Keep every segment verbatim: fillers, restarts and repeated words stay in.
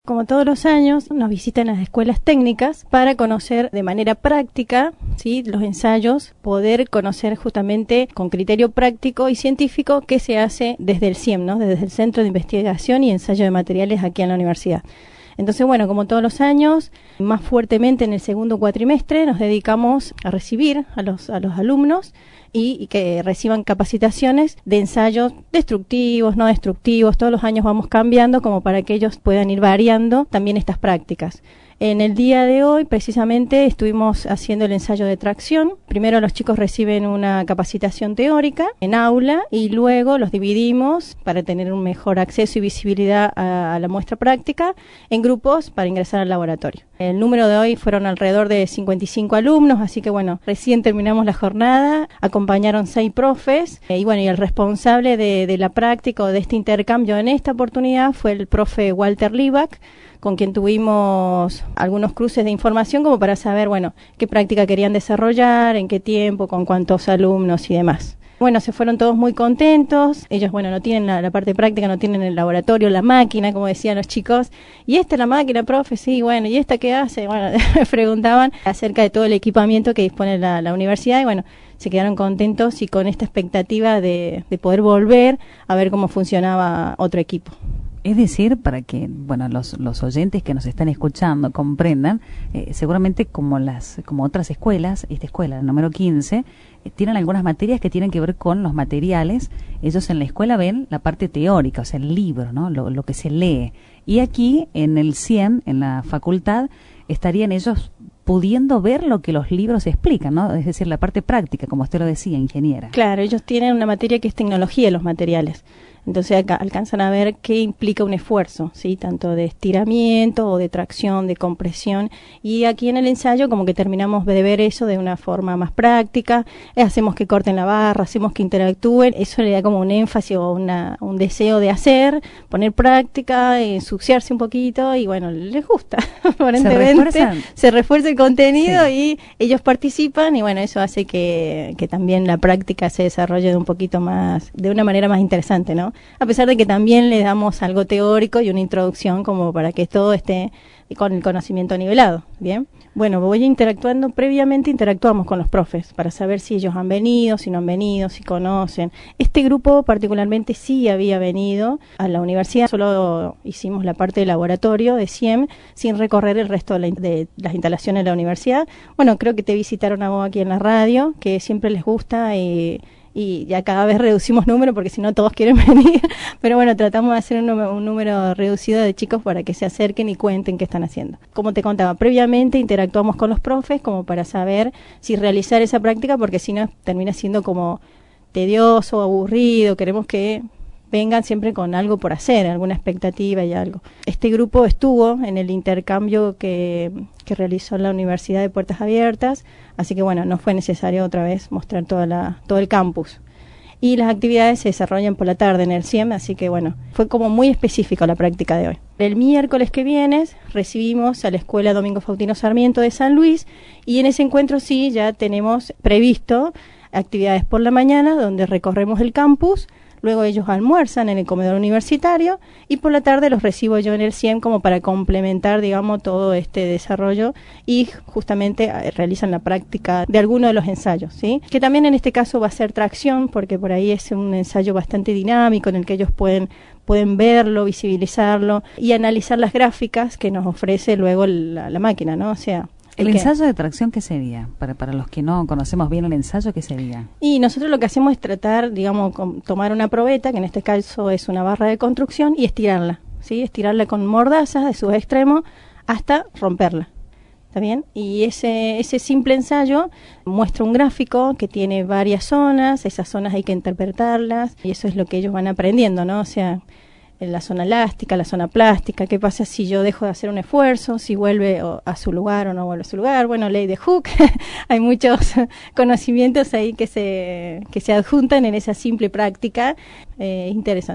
Como todos los años, nos visitan las escuelas técnicas para conocer de manera práctica, ¿sí?, los ensayos, poder conocer justamente con criterio práctico y científico qué se hace desde el C I E M, ¿no?, desde el Centro de Investigación y Ensayo de Materiales aquí en la universidad. Entonces, bueno, como todos los años, más fuertemente en el segundo cuatrimestre nos dedicamos a recibir a los, a los alumnos y, y que reciban capacitaciones de ensayos destructivos, no destructivos. Todos los años vamos cambiando como para que ellos puedan ir variando también estas prácticas. En el día de hoy, precisamente, estuvimos haciendo el ensayo de tracción. Primero los chicos reciben una capacitación teórica en aula y luego los dividimos para tener un mejor acceso y visibilidad a, a la muestra práctica en grupos para ingresar al laboratorio. El número de hoy fueron alrededor de cincuenta y cinco alumnos, así que bueno, recién terminamos la jornada, acompañaron seis profes eh, y bueno, y el responsable de, de la práctica o de este intercambio en esta oportunidad fue el profe Walter Libac, con quien tuvimos algunos cruces de información como para saber, bueno, qué práctica querían desarrollar, en qué tiempo, con cuántos alumnos y demás. Bueno, se fueron todos muy contentos. Ellos, bueno, no tienen la, la parte práctica, no tienen el laboratorio, la máquina, como decían los chicos. ¿Y esta es la máquina, profe? Sí, bueno, ¿y esta qué hace? Bueno, me preguntaban acerca de todo el equipamiento que dispone la, la universidad y bueno, se quedaron contentos y con esta expectativa de, de poder volver a ver cómo funcionaba otro equipo. Es decir, para que bueno los, los oyentes que nos están escuchando comprendan, eh, seguramente como las como otras escuelas, esta escuela, la número quince, eh, tienen algunas materias que tienen que ver con los materiales. Ellos en la escuela ven la parte teórica, o sea, el libro, ¿no?, lo, lo que se lee. Y aquí, en el C I E M, en la facultad, estarían ellos pudiendo ver lo que los libros explican, ¿no? Es decir, la parte práctica, como usted lo decía, ingeniera. Claro, ellos tienen una materia que es tecnología de los materiales. Entonces acá alcanzan a ver qué implica un esfuerzo, ¿sí?, tanto de estiramiento o de tracción, de compresión. Y aquí en el ensayo como que terminamos de ver eso de una forma más práctica. Eh, hacemos que corten la barra, hacemos que interactúen. Eso le da como un énfasis o una, un deseo de hacer, poner práctica, ensuciarse un poquito y bueno, les gusta. Aparentemente se, se refuerza el contenido, sí, y ellos participan y bueno, eso hace que, que también la práctica se desarrolle de un poquito más, de una manera más interesante, ¿no? A pesar de que también le damos algo teórico y una introducción como para que todo esté con el conocimiento nivelado. Bien, bueno, voy interactuando, previamente interactuamos con los profes para saber si ellos han venido, si no han venido, si conocen. Este grupo particularmente sí había venido a la universidad, solo hicimos la parte de laboratorio de C I E M sin recorrer el resto de, la, de las instalaciones de la universidad. Bueno, creo que te visitaron a vos aquí en la radio, que siempre les gusta y... y ya cada vez reducimos número porque si no todos quieren venir, pero bueno, tratamos de hacer un número, un número reducido de chicos para que se acerquen y cuenten qué están haciendo. Como te contaba, previamente interactuamos con los profes como para saber si realizar esa práctica, porque si no termina siendo como tedioso, aburrido. Queremos que vengan siempre con algo por hacer, alguna expectativa y algo. Este grupo estuvo en el intercambio que, que realizó la Universidad de Puertas Abiertas, así que bueno, no fue necesario otra vez mostrar toda la, todo el campus. Y las actividades se desarrollan por la tarde en el C I E M, así que bueno, fue como muy específico la práctica de hoy. El miércoles que viene recibimos a la Escuela Domingo Faustino Sarmiento de San Luis y en ese encuentro sí ya tenemos previsto actividades por la mañana donde recorremos el campus. Luego ellos almuerzan en el comedor universitario y por la tarde los recibo yo en el C I E M como para complementar, digamos, todo este desarrollo y justamente realizan la práctica de alguno de los ensayos, ¿sí? Que también en este caso va a ser tracción porque por ahí es un ensayo bastante dinámico en el que ellos pueden, pueden verlo, visibilizarlo y analizar las gráficas que nos ofrece luego la, la máquina, ¿no? O sea... ¿El ensayo de tracción qué sería? Para, para los que no conocemos bien el ensayo, ¿qué sería? Y nosotros lo que hacemos es tratar, digamos, con, tomar una probeta, que en este caso es una barra de construcción, y estirarla, ¿sí? Estirarla con mordazas de sus extremos hasta romperla. ¿Está bien? Y ese, ese simple ensayo muestra un gráfico que tiene varias zonas, esas zonas hay que interpretarlas, y eso es lo que ellos van aprendiendo, ¿no? O sea... en la zona elástica, la zona plástica, qué pasa si yo dejo de hacer un esfuerzo, si vuelve a su lugar o no vuelve a su lugar. Bueno, ley de Hooke, hay muchos conocimientos ahí que se, que se adjuntan en esa simple práctica, eh, interesante.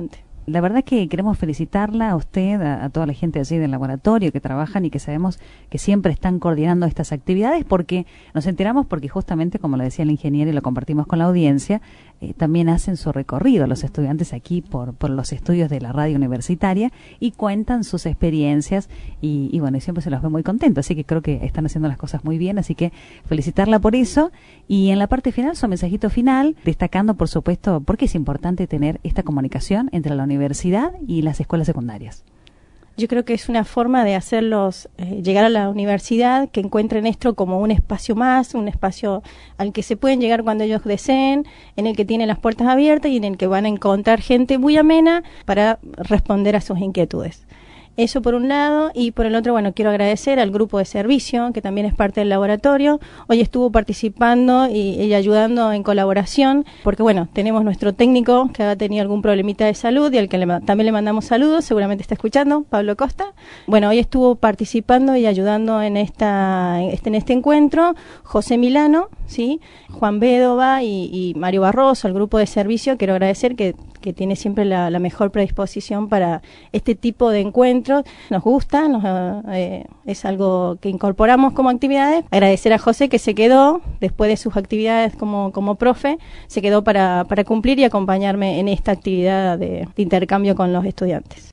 La verdad que queremos felicitarla a usted, a, a toda la gente allí del laboratorio que trabajan y que sabemos que siempre están coordinando estas actividades, porque nos enteramos porque justamente, como lo decía el ingeniero y lo compartimos con la audiencia, eh, también hacen su recorrido los estudiantes aquí por, por los estudios de la radio universitaria y cuentan sus experiencias y, y bueno, y siempre se los ve muy contentos, así que creo que están haciendo las cosas muy bien, así que felicitarla por eso. Y en la parte final, su mensajito final, destacando por supuesto por qué es importante tener esta comunicación entre la universidad y las escuelas secundarias. Yo creo que es una forma de hacerlos eh, llegar a la universidad, que encuentren esto como un espacio más, un espacio al que se pueden llegar cuando ellos deseen, en el que tienen las puertas abiertas y en el que van a encontrar gente muy amena para responder a sus inquietudes. Eso por un lado, y por el otro, bueno, quiero agradecer al grupo de servicio, que también es parte del laboratorio. Hoy estuvo participando y, y ayudando en colaboración, porque bueno, tenemos nuestro técnico que ha tenido algún problemita de salud y al que le, también le mandamos saludos, seguramente está escuchando, Pablo Costa. Bueno, hoy estuvo participando y ayudando en esta en este encuentro José Milano, ¿sí? Juan Bédova y, y Mario Barroso, el grupo de servicio. Quiero agradecer que, que tiene siempre la, la mejor predisposición para este tipo de encuentros. Nos gusta, nos, eh, es algo que incorporamos como actividades. Agradecer a José que se quedó, después de sus actividades como, como profe, se quedó para, para cumplir y acompañarme en esta actividad de, de intercambio con los estudiantes.